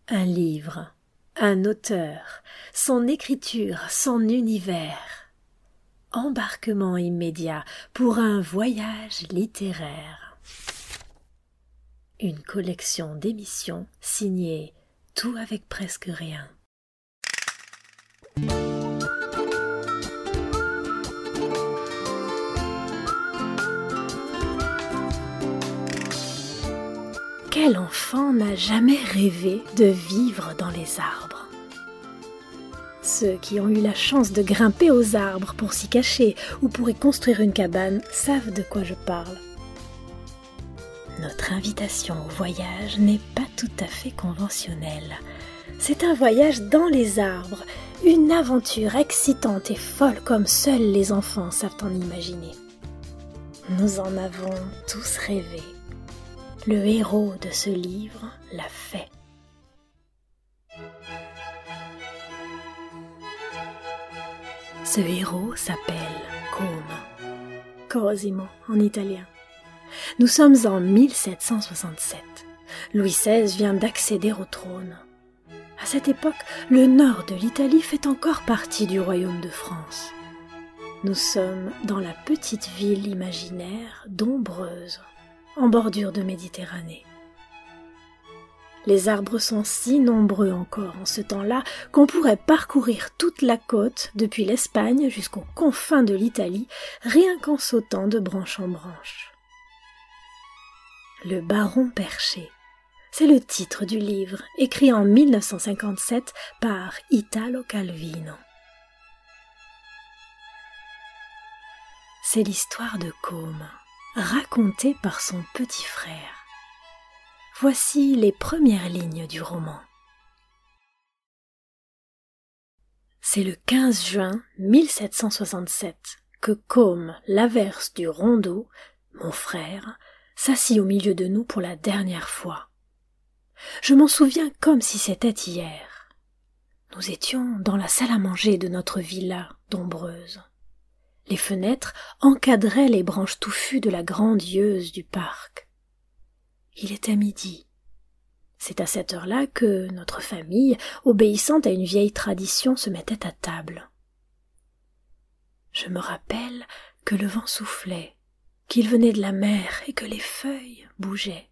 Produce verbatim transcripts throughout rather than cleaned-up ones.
Un livre, un auteur, son écriture, son univers. Embarquement immédiat pour un voyage littéraire. Une collection d'émissions signée Tout avec presque rien. Quel enfant n'a jamais rêvé de vivre dans les arbres? Ceux qui ont eu la chance de grimper aux arbres pour s'y cacher ou pour y construire une cabane savent de quoi je parle. Notre invitation au voyage n'est pas tout à fait conventionnelle. C'est un voyage dans les arbres, une aventure excitante et folle comme seuls les enfants savent en imaginer. Nous en avons tous rêvé. Le héros de ce livre l'a fait. Ce héros s'appelle Côme, Cosimo en italien. Nous sommes en mille sept cent soixante-sept. Louis seize vient d'accéder au trône. À cette époque, le nord de l'Italie fait encore partie du royaume de France. Nous sommes dans la petite ville imaginaire d'Ombreuse, en bordure de Méditerranée. Les arbres sont si nombreux encore en ce temps-là qu'on pourrait parcourir toute la côte depuis l'Espagne jusqu'aux confins de l'Italie, rien qu'en sautant de branche en branche. Le baron perché, c'est le titre du livre, écrit en mille neuf cent cinquante-sept par Italo Calvino. C'est l'histoire de Côme, racontée par son petit frère. Voici les premières lignes du roman. C'est le quinze juin mille sept cent soixante-sept que Côme, l'averse du rondeau, mon frère, s'assit au milieu de nous pour la dernière fois. Je m'en souviens comme si c'était hier. Nous étions dans la salle à manger de notre villa d'Ombreuse. Les fenêtres encadraient les branches touffues de la grande yeuse du parc. Il était midi. C'est à cette heure-là que notre famille, obéissante à une vieille tradition, se mettait à table. Je me rappelle que le vent soufflait, qu'il venait de la mer et que les feuilles bougeaient.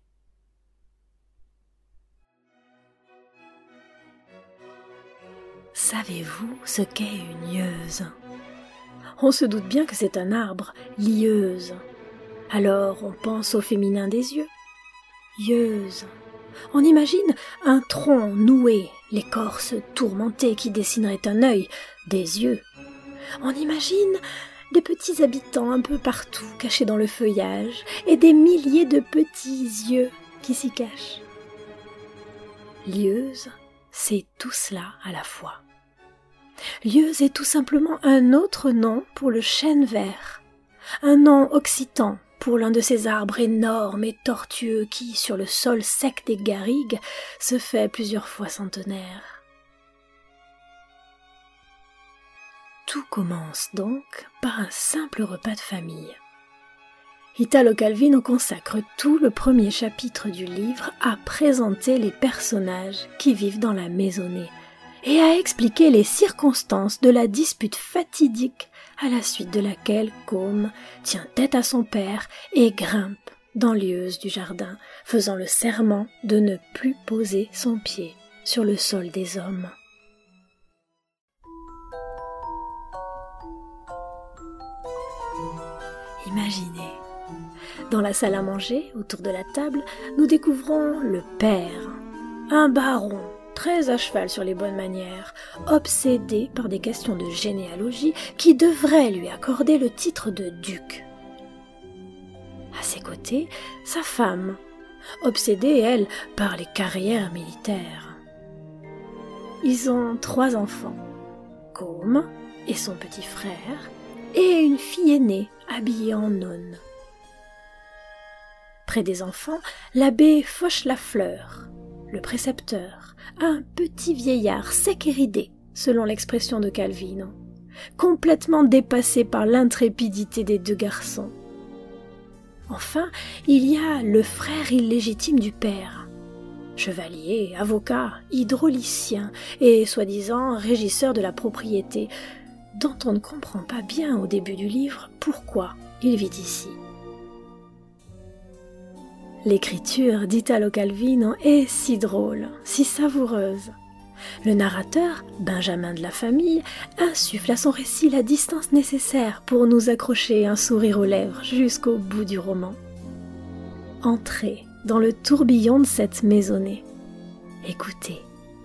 Savez-vous ce qu'est une yeuse ? On se doute bien que c'est un arbre, lieuse. Alors on pense au féminin des yeux. Yeuse. On imagine un tronc noué, l'écorce tourmentée qui dessinerait un œil, des yeux. On imagine des petits habitants un peu partout, cachés dans le feuillage, et des milliers de petits yeux qui s'y cachent. Lieuse, c'est tout cela à la fois. Lieuse est tout simplement un autre nom pour le chêne vert, un nom occitan pour l'un de ces arbres énormes et tortueux qui, sur le sol sec des garrigues, se fait plusieurs fois centenaire. Tout commence donc par un simple repas de famille. Italo Calvino consacre tout le premier chapitre du livre à présenter les personnages qui vivent dans la maisonnée et à expliquer les circonstances de la dispute fatidique à la suite de laquelle Côme tient tête à son père et grimpe dans l'yeuse du jardin, faisant le serment de ne plus poser son pied sur le sol des hommes. Imaginez, dans la salle à manger, autour de la table, nous découvrons le père, un baron, très à cheval sur les bonnes manières, obsédé par des questions de généalogie qui devraient lui accorder le titre de duc. À ses côtés, sa femme, obsédée, elle, par les carrières militaires. Ils ont trois enfants, Côme et son petit frère, et une fille aînée habillée en nonne. Près des enfants, l'abbé Fauchelafleur, le précepteur, un petit vieillard sec et ridé, selon l'expression de Calvino, complètement dépassé par l'intrépidité des deux garçons. Enfin, il y a le frère illégitime du père, chevalier, avocat, hydraulicien et soi-disant régisseur de la propriété, dont on ne comprend pas bien au début du livre pourquoi il vit ici. L'écriture d'Italo Calvino est si drôle, si savoureuse. Le narrateur, Benjamin de la Famille, insuffle à son récit la distance nécessaire pour nous accrocher un sourire aux lèvres jusqu'au bout du roman. Entrez dans le tourbillon de cette maisonnée. Écoutez.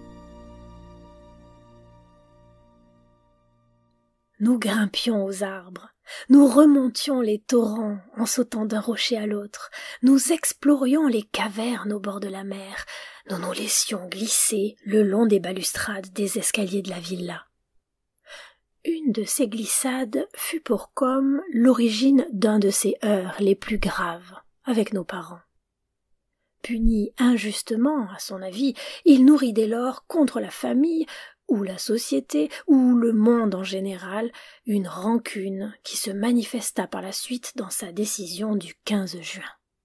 Nous grimpions aux arbres, nous remontions les torrents en sautant d'un rocher à l'autre, nous explorions les cavernes au bord de la mer, nous nous laissions glisser le long des balustrades des escaliers de la villa. Une de ces glissades fut pour Com l'origine d'un de ces heurts les plus graves avec nos parents. Puni injustement, à son avis, il nourrit dès lors contre la famille, ou la société, ou le monde en général, une rancune qui se manifesta par la suite dans sa décision du quinze juin.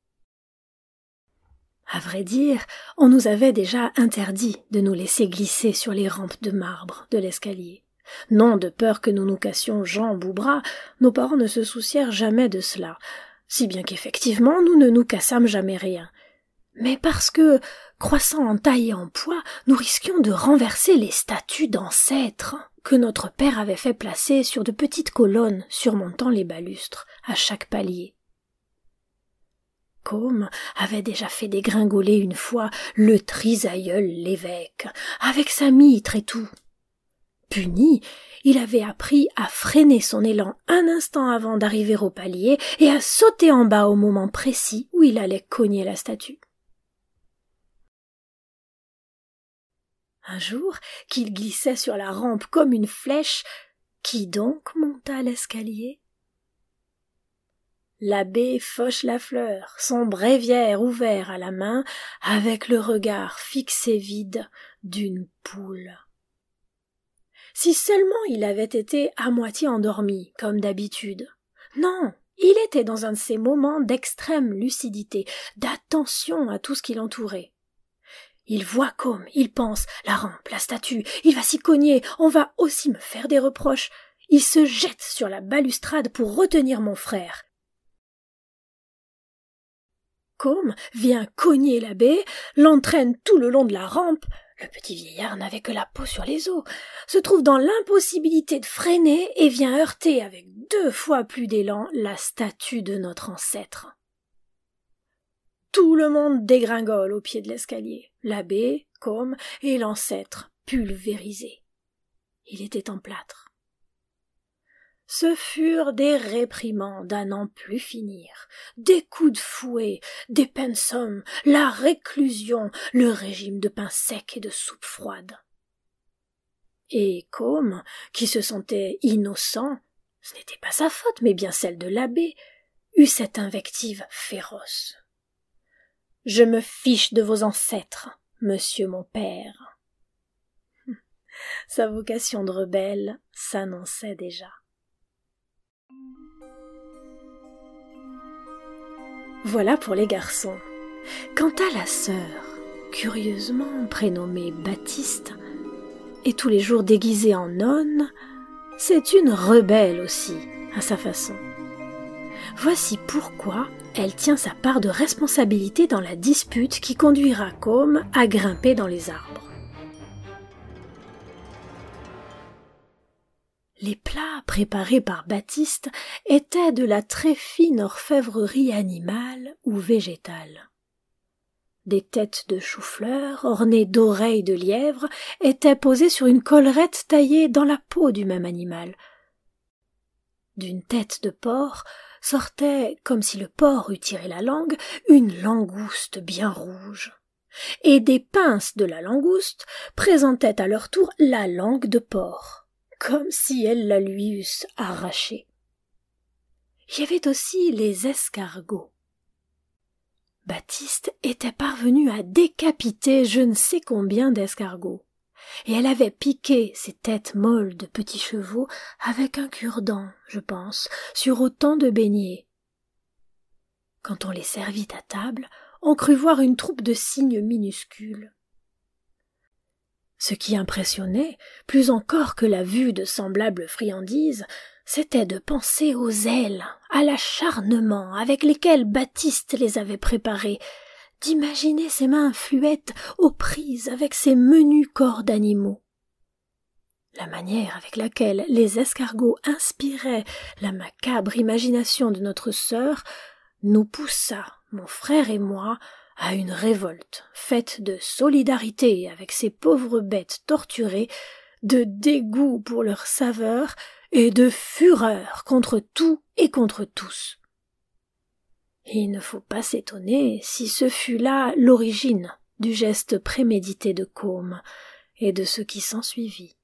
À vrai dire, on nous avait déjà interdit de nous laisser glisser sur les rampes de marbre de l'escalier. Non de peur que nous nous cassions jambes ou bras, nos parents ne se soucièrent jamais de cela, si bien qu'effectivement nous ne nous cassâmes jamais rien. Mais parce que, croissant en taille et en poids, nous risquions de renverser les statues d'ancêtres que notre père avait fait placer sur de petites colonnes surmontant les balustres à chaque palier. Com avait déjà fait dégringoler une fois le trisaïeul l'évêque, avec sa mitre et tout. Puni, il avait appris à freiner son élan un instant avant d'arriver au palier et à sauter en bas au moment précis où il allait cogner la statue. Un jour, qu'il glissait sur la rampe comme une flèche, qui donc monta l'escalier? L'abbé Fauchelafleur, son bréviaire ouvert à la main, avec le regard fixe et vide d'une poule. Si seulement il avait été à moitié endormi, comme d'habitude. Non, il était dans un de ces moments d'extrême lucidité, d'attention à tout ce qui l'entourait. Il voit comme, il pense, la rampe, la statue, il va s'y cogner, on va aussi me faire des reproches. Il se jette sur la balustrade pour retenir mon frère. Com vient cogner l'abbé, l'entraîne tout le long de la rampe. Le petit vieillard n'avait que la peau sur les os, se trouve dans l'impossibilité de freiner et vient heurter avec deux fois plus d'élan la statue de notre ancêtre. Tout le monde dégringole au pied de l'escalier, l'abbé, Com et l'ancêtre pulvérisés. Il était en plâtre. Ce furent des réprimandes à n'en plus finir, des coups de fouet, des pensums, la réclusion, le régime de pain sec et de soupe froide. Et Com, qui se sentait innocent, ce n'était pas sa faute, mais bien celle de l'abbé, eut cette invective féroce. « Je me fiche de vos ancêtres, monsieur mon père. » Sa vocation de rebelle s'annonçait déjà. Voilà pour les garçons. Quant à la sœur, curieusement prénommée Baptiste, et tous les jours déguisée en nonne, c'est une rebelle aussi, à sa façon. Voici pourquoi elle tient sa part de responsabilité dans la dispute qui conduira Com à grimper dans les arbres. Les plats préparés par Baptiste étaient de la très fine orfèvrerie animale ou végétale. Des têtes de chou-fleur ornées d'oreilles de lièvre étaient posées sur une collerette taillée dans la peau du même animal. D'une tête de porc sortait, comme si le porc eût tiré la langue, une langouste bien rouge. Et des pinces de la langouste présentaient à leur tour la langue de porc, comme si elles la lui eussent arrachée. Il y avait aussi les escargots. Baptiste était parvenu à décapiter je ne sais combien d'escargots, et elle avait piqué ces têtes molles de petits chevaux avec un cure-dent, je pense, sur autant de beignets. Quand on les servit à table, on crut voir une troupe de cygnes minuscules. Ce qui impressionnait, plus encore que la vue de semblables friandises, c'était de penser aux ailes, à l'acharnement avec lesquels Baptiste les avait préparées, d'imaginer ses mains fluettes aux prises avec ces menus corps d'animaux. La manière avec laquelle les escargots inspiraient la macabre imagination de notre sœur nous poussa, mon frère et moi, à une révolte faite de solidarité avec ces pauvres bêtes torturées, de dégoût pour leur saveur et de fureur contre tout et contre tous. Il ne faut pas s'étonner si ce fut là l'origine du geste prémédité de Côme et de ce qui s'ensuivit.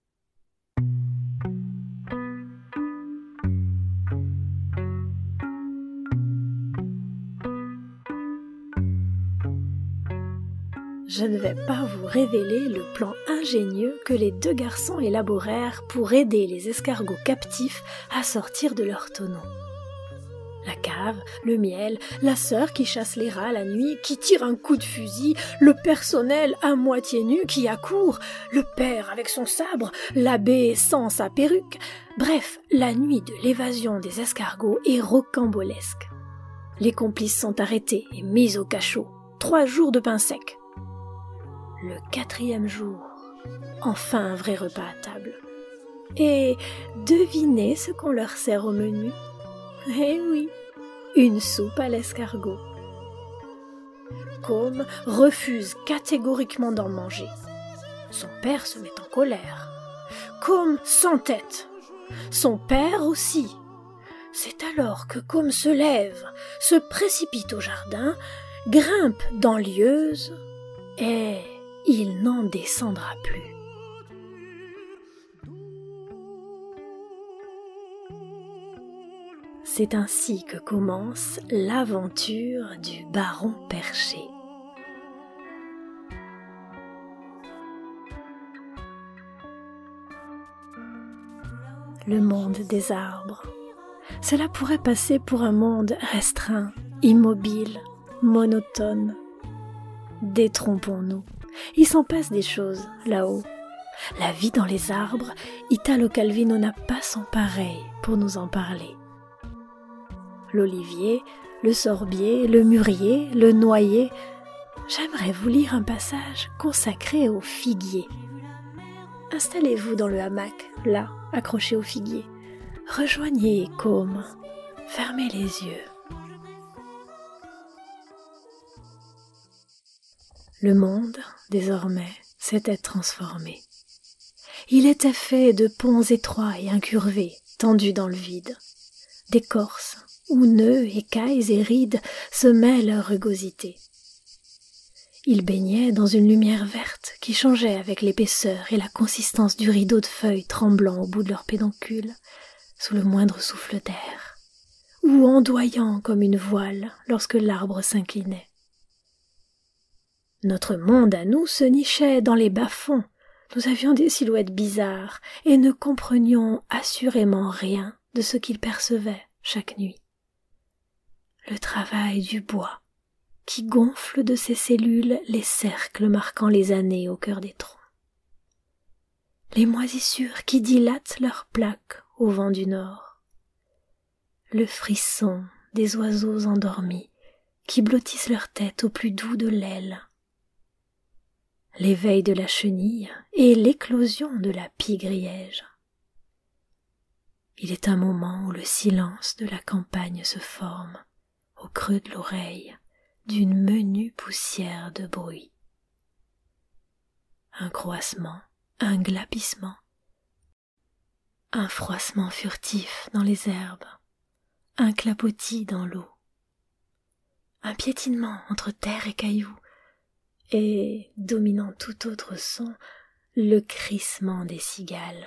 Je ne vais pas vous révéler le plan ingénieux que les deux garçons élaborèrent pour aider les escargots captifs à sortir de leur tonneau. La cave, le miel, la sœur qui chasse les rats la nuit, qui tire un coup de fusil, le personnel à moitié nu qui accourt, le père avec son sabre, l'abbé sans sa perruque. Bref, la nuit de l'évasion des escargots est rocambolesque. Les complices sont arrêtés et mis au cachot. Trois jours de pain sec. Le quatrième jour, enfin un vrai repas à table. Et devinez ce qu'on leur sert au menu? Eh oui, une soupe à l'escargot. Côme refuse catégoriquement d'en manger. Son père se met en colère. Côme s'entête. Son père aussi. C'est alors que Côme se lève, se précipite au jardin, grimpe dans l'ieuse et il n'en descendra plus. C'est ainsi que commence l'aventure du baron perché. Le monde des arbres. Cela pourrait passer pour un monde restreint, immobile, monotone. Détrompons-nous. Il s'en passe des choses là-haut. La vie dans les arbres, Italo Calvino n'a pas son pareil pour nous en parler. L'olivier, le sorbier, le mûrier, le noyer. J'aimerais vous lire un passage consacré au figuier. Installez-vous dans le hamac, là, accroché au figuier. Rejoignez Côme. Fermez les yeux. Le monde, désormais, s'était transformé. Il était fait de ponts étroits et incurvés, tendus dans le vide. D'écorces, où nœuds, écailles et rides semaient leur rugosité. Il baignait dans une lumière verte qui changeait avec l'épaisseur et la consistance du rideau de feuilles tremblant au bout de leur pédoncule, sous le moindre souffle d'air, ou ondoyant comme une voile lorsque l'arbre s'inclinait. Notre monde à nous se nichait dans les bas-fonds. Nous avions des silhouettes bizarres et ne comprenions assurément rien de ce qu'il percevait chaque nuit. Le travail du bois, qui gonfle de ses cellules les cercles marquant les années au cœur des troncs. Les moisissures qui dilatent leurs plaques au vent du nord. Le frisson des oiseaux endormis qui blottissent leur tête au plus doux de l'aile. L'éveil de la chenille et l'éclosion de la pie griège. Il est un moment où le silence de la campagne se forme, au creux de l'oreille, d'une menue poussière de bruit. Un croassement, un glapissement, un froissement furtif dans les herbes, un clapotis dans l'eau, un piétinement entre terre et cailloux, et, dominant tout autre son, le crissement des cigales.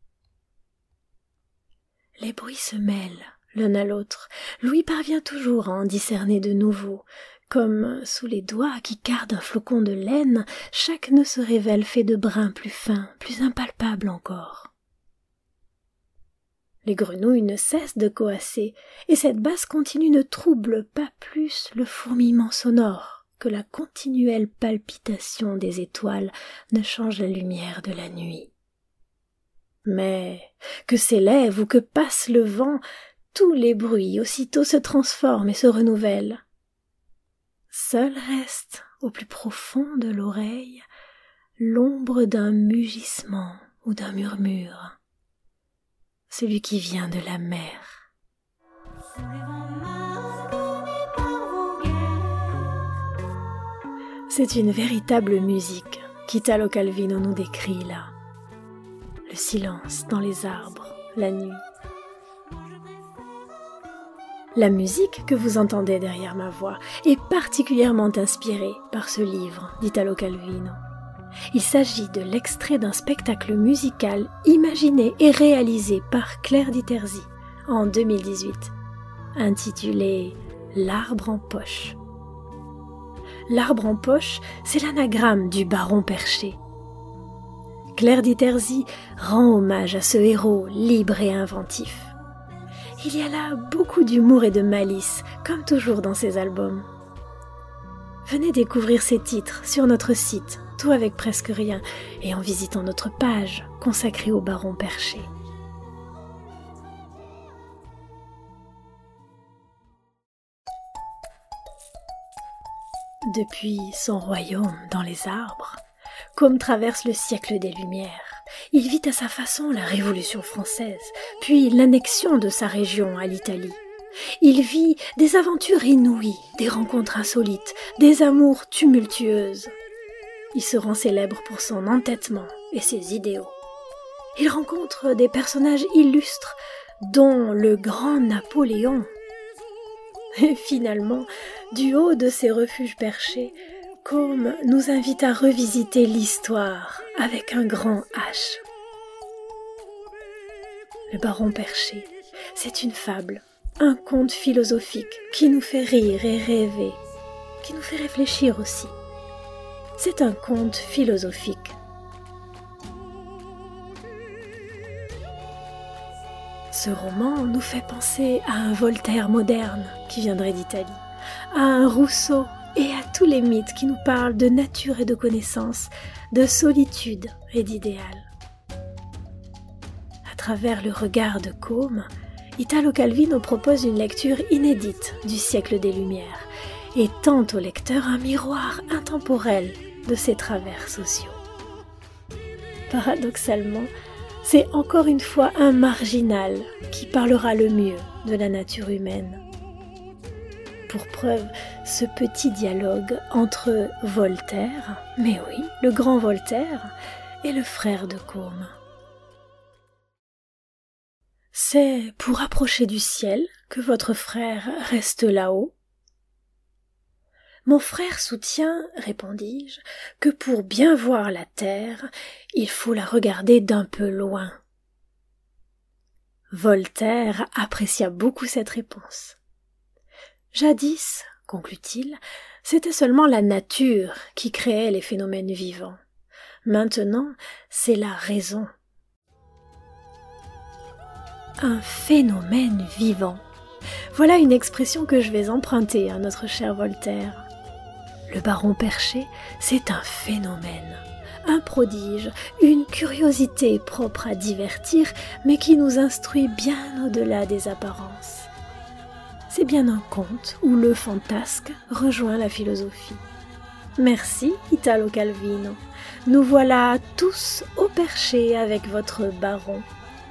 Les bruits se mêlent l'un à l'autre. Louis parvient toujours à en discerner de nouveaux. Comme sous les doigts qui cardent un flocon de laine, chaque nœud se révèle fait de brins plus fins, plus impalpables encore. Les grenouilles ne cessent de coasser, et cette basse continue ne trouble pas plus le fourmillement sonore que la continuelle palpitation des étoiles ne change la lumière de la nuit. Mais que s'élève ou que passe le vent, tous les bruits aussitôt se transforment et se renouvellent. Seul reste, au plus profond de l'oreille, l'ombre d'un mugissement ou d'un murmure, celui qui vient de la mer. C'est une véritable musique qu'Italo Calvino nous décrit là. Le silence dans les arbres, la nuit. La musique que vous entendez derrière ma voix est particulièrement inspirée par ce livre d'Italo Calvino. Il s'agit de l'extrait d'un spectacle musical imaginé et réalisé par Claire Diterzi en deux mille dix-huit, intitulé « L'arbre en poche ». L'arbre en poche, c'est l'anagramme du baron perché. Claire Diterzi rend hommage à ce héros libre et inventif. Il y a là beaucoup d'humour et de malice, comme toujours dans ses albums. Venez découvrir ces titres sur notre site, tout avec presque rien, et en visitant notre page consacrée au baron perché. Depuis son royaume dans les arbres, Côme traverse le siècle des Lumières. Il vit à sa façon la Révolution française, puis l'annexion de sa région à l'Italie. Il vit des aventures inouïes, des rencontres insolites, des amours tumultueuses. Il se rend célèbre pour son entêtement et ses idéaux. Il rencontre des personnages illustres, dont le grand Napoléon. Et finalement, du haut de ses refuges perchés, Côme nous invite à revisiter l'histoire avec un grand H. Le baron perché, c'est une fable, un conte philosophique qui nous fait rire et rêver, qui nous fait réfléchir aussi. C'est un conte philosophique. Ce roman nous fait penser à un Voltaire moderne qui viendrait d'Italie, à un Rousseau et à tous les mythes qui nous parlent de nature et de connaissance, de solitude et d'idéal. À travers le regard de Côme, Italo Calvino propose une lecture inédite du siècle des Lumières et tend au lecteur un miroir intemporel de ses travers sociaux. Paradoxalement, c'est encore une fois un marginal qui parlera le mieux de la nature humaine. Pour preuve, ce petit dialogue entre Voltaire, mais oui, le grand Voltaire, et le frère de Côme. C'est pour approcher du ciel que votre frère reste là-haut. Mon frère soutient, répondis-je, que pour bien voir la terre, il faut la regarder d'un peu loin. Voltaire apprécia beaucoup cette réponse. Jadis, conclut-il, c'était seulement la nature qui créait les phénomènes vivants. Maintenant, c'est la raison. Un phénomène vivant. Voilà une expression que je vais emprunter à notre cher Voltaire. Le baron perché, c'est un phénomène, un prodige, une curiosité propre à divertir, mais qui nous instruit bien au-delà des apparences. C'est bien un conte où le fantasque rejoint la philosophie. Merci, Italo Calvino. Nous voilà tous au perché avec votre baron.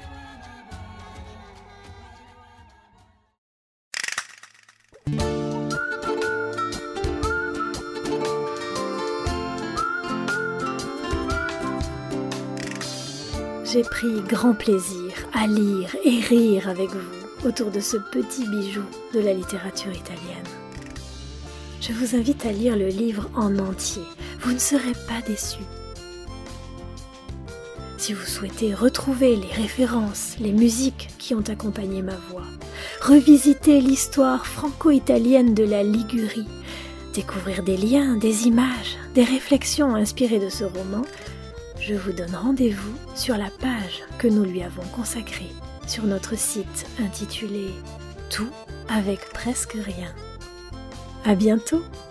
J'ai pris grand plaisir à lire et rire avec vous autour de ce petit bijou de la littérature italienne. Je vous invite à lire le livre en entier, vous ne serez pas déçus. Si vous souhaitez retrouver les références, les musiques qui ont accompagné ma voix, revisiter l'histoire franco-italienne de la Ligurie, découvrir des liens, des images, des réflexions inspirées de ce roman, je vous donne rendez-vous sur la page que nous lui avons consacrée sur notre site intitulé Tout avec presque rien. À bientôt!